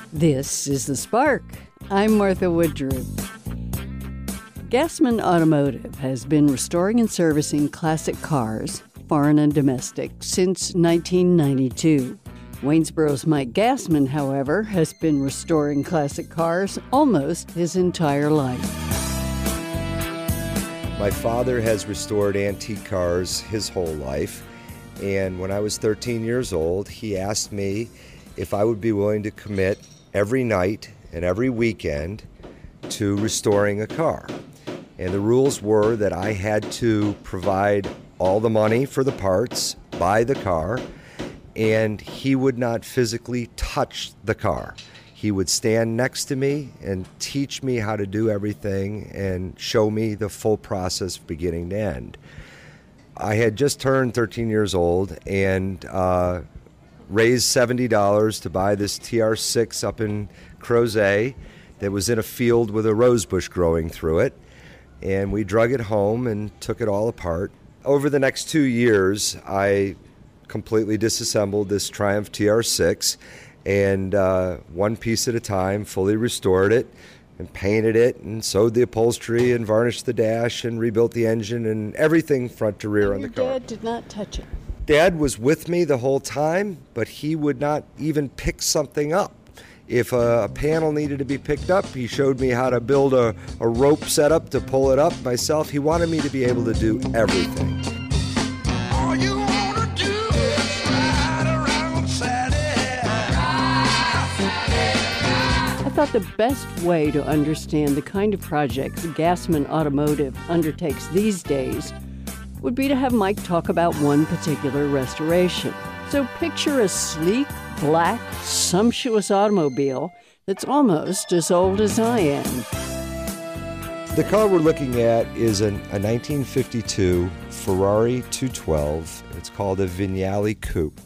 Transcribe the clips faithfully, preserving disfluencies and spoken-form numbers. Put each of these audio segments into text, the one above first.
This is The Spark. I'm Martha Woodruff. Gassman Automotive has been restoring and servicing classic cars, foreign and domestic, since nineteen ninety-two. Waynesboro's Mike Gassman, however, has been restoring classic cars almost his entire life. My father has restored antique cars his whole life, and when I was thirteen years old, he asked me if I would be willing to commit every night and every weekend to restoring a car. And the rules were that I had to provide all the money for the parts, buy the car, and he would not physically touch the car. He would stand next to me and teach me how to do everything and show me the full process beginning to end. I had just turned thirteen years old and uh, raised seventy dollars to buy this T R six up in Crozet that was in a field with a rose bush growing through it. And we drug it home and took it all apart. Over the next two years, I completely disassembled this Triumph T R six and uh, one piece at a time, fully restored it and painted it and sewed the upholstery and varnished the dash and rebuilt the engine and everything front to rear And on the your car. dad did not touch it. Dad was with me the whole time, but he would not even pick something up. If a, a panel needed to be picked up, he showed me how to build a, a rope setup to pull it up myself. He wanted me to be able to do everything. All you wanna do is ride around Saturday. I thought the best way to understand the kind of projects Gassman Automotive undertakes these days would be to have Mike talk about one particular restoration. So picture a sleek, black, sumptuous automobile that's almost as old as I am. The car we're looking at is an, a nineteen fifty-two Ferrari two twelve. It's called a Vignale Coupe.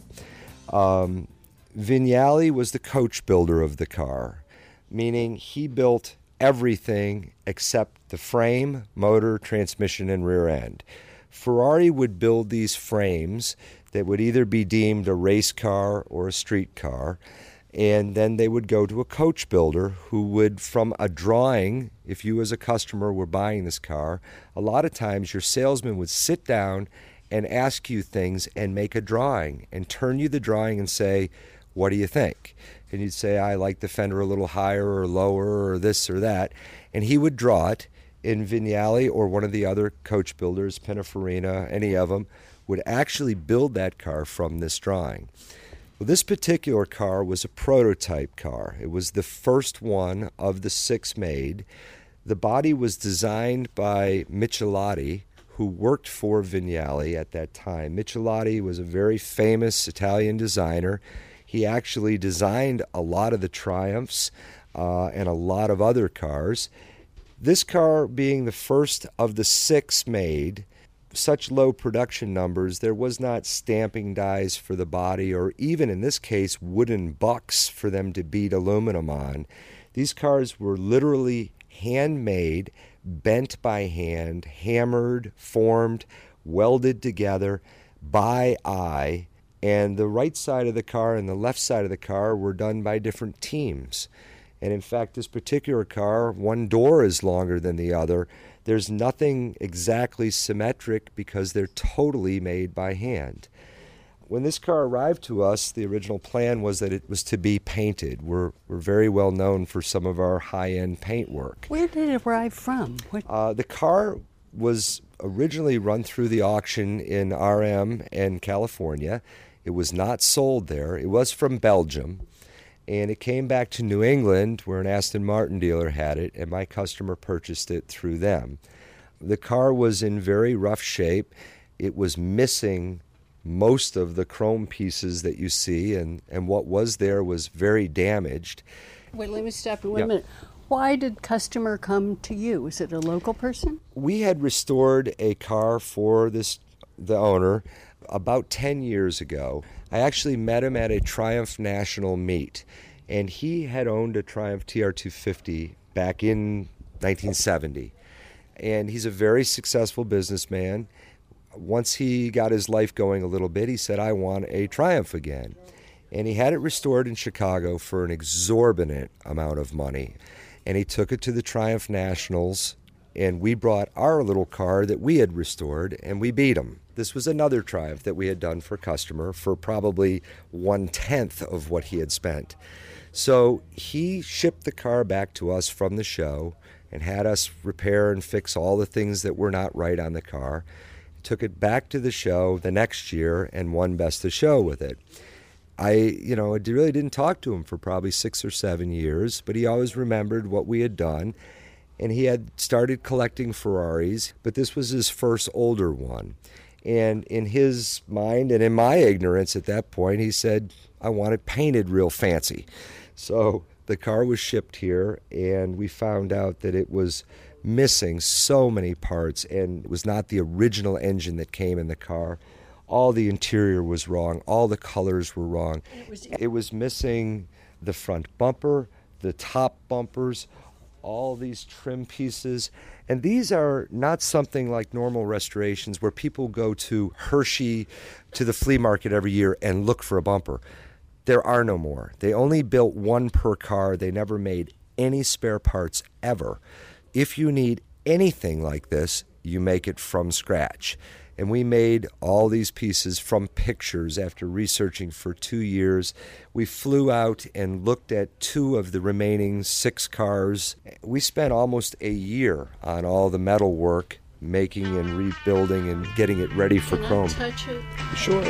Um, Vignale was the coach builder of the car, meaning he built everything except the frame, motor, transmission, and rear end. Ferrari would build these frames that would either be deemed a race car or a street car, and then they would go to a coach builder who would, from a drawing, if you as a customer were buying this car, a lot of times your salesman would sit down and ask you things and make a drawing and turn you the drawing and say, what do you think? And you'd say, I like the fender a little higher or lower or this or that, and he would draw it in Vignale or one of the other coach builders, Pininfarina, any of them, would actually build that car from this drawing. Well, this particular car was a prototype car. It was the first one of the six made. The body was designed by Michelotti, who worked for Vignale at that time. Michelotti was a very famous Italian designer. He actually designed a lot of the Triumphs uh, and a lot of other cars. This car being the first of the six made, such low production numbers, there was not stamping dies for the body or even in this case wooden bucks for them to beat aluminum on. These cars were literally handmade, bent by hand, hammered, formed, welded together by eye, and the right side of the car and the left side of the car were done by different teams. And in fact, this particular car, one door is longer than the other. There's nothing exactly symmetric because they're totally made by hand. When this car arrived to us, the original plan was that it was to be painted. We're, we're very well known for some of our high-end paint work. Where did it arrive from? What? Uh, the car was originally run through the auction in R M and California. It was not sold there. It was from Belgium. And it came back to New England where an Aston Martin dealer had it, and my customer purchased it through them. The car was in very rough shape. It was missing most of the chrome pieces that you see, and, and what was there was very damaged. Wait, let me stop you one Yeah. minute. Why did customer come to you? Is it a local person? We had restored a car for this the owner about ten years ago. I actually met him at a Triumph National meet, and he had owned a Triumph T R two fifty back in nineteen seventy. And he's a very successful businessman. Once he got his life going a little bit, he said, I want a Triumph again. And he had it restored in Chicago for an exorbitant amount of money. And he took it to the Triumph Nationals, and we brought our little car that we had restored, and we beat him. This was another Triumph that we had done for a customer for probably one-tenth of what he had spent. So he shipped the car back to us from the show and had us repair and fix all the things that were not right on the car. Took it back to the show the next year and won Best of Show with it. I, you know, I really didn't talk to him for probably six or seven years, but he always remembered what we had done. And he had started collecting Ferraris, but this was his first older one. And in his mind and in my ignorance at that point, he said, I want it painted real fancy. So the car was shipped here, and we found out that it was missing so many parts, and it was not the original engine that came in the car. All the interior was wrong. All the colors were wrong. It was, it was missing the front bumper, the top bumpers, all these trim pieces. And these are not something like normal restorations where people go to Hershey, to the flea market every year and look for a bumper. There are no more. They only built one per car. They never made any spare parts ever. If you need anything like this, you make it from scratch. And we made all these pieces from pictures after researching for two years. We flew out and looked at two of the remaining six cars. We spent almost a year on all the metal work, making and rebuilding and getting it ready for Can chrome. I touch it? Sure.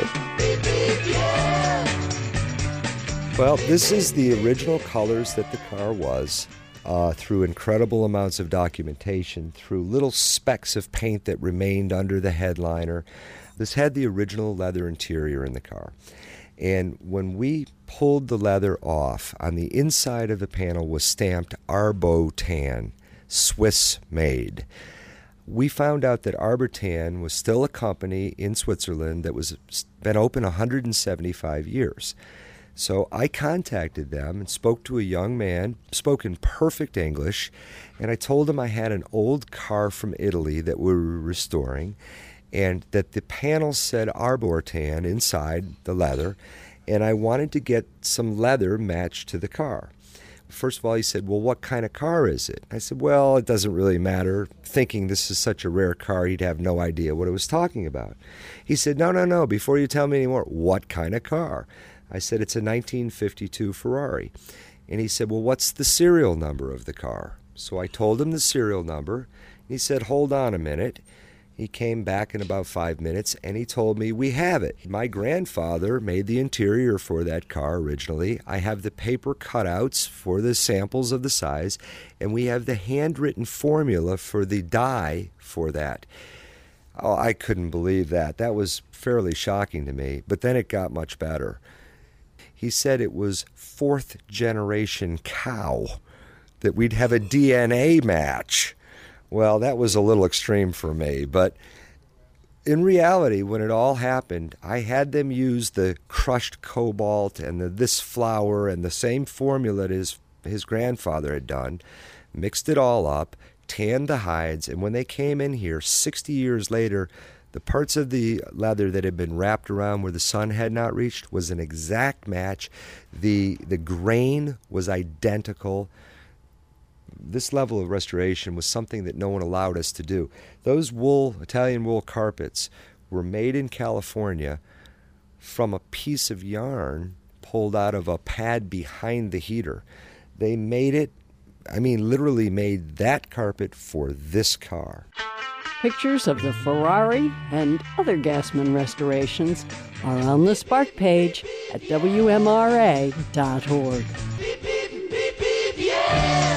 Well, this is the original colors that the car was. Uh, through incredible amounts of documentation, through little specks of paint that remained under the headliner. This had the original leather interior in the car. And when we pulled the leather off, on the inside of the panel was stamped Arbotan, Swiss made. We found out that Arbotan was still a company in Switzerland that was been open one hundred seventy-five years. So I contacted them and spoke to a young man, spoke in perfect English, and I told him I had an old car from Italy that we were restoring, and that the panel said Arbotan inside the leather, and I wanted to get some leather matched to the car. First of all, he said, well, what kind of car is it? I said, well, it doesn't really matter. Thinking this is such a rare car, he'd have no idea what it was talking about. He said, no, no, no, before you tell me anymore, what kind of car? I said, it's a nineteen fifty-two Ferrari. And he said, well, what's the serial number of the car? So I told him the serial number. He said, hold on a minute. He came back in about five minutes, and he told me, we have it. My grandfather made the interior for that car originally. I have the paper cutouts for the samples of the size, and we have the handwritten formula for the die for that. Oh, I couldn't believe that. That was fairly shocking to me, but then it got much better. He said it was fourth generation cow, that we'd have a D N A match. Well, that was a little extreme for me, but in reality, when it all happened, I had them use the crushed cobalt and the this flour and the same formula that his, his grandfather had done, mixed it all up, tanned the hides, and when they came in here sixty years later, the parts of the leather that had been wrapped around where the sun had not reached was an exact match. The, the grain was identical. This level of restoration was something that no one allowed us to do. Those wool, Italian wool carpets were made in California from a piece of yarn pulled out of a pad behind the heater. They made it, I mean, literally made that carpet for this car. Pictures of the Ferrari and other Gassman restorations are on the Spark page at W M R A dot org. Beep, beep, beep, beep, yeah!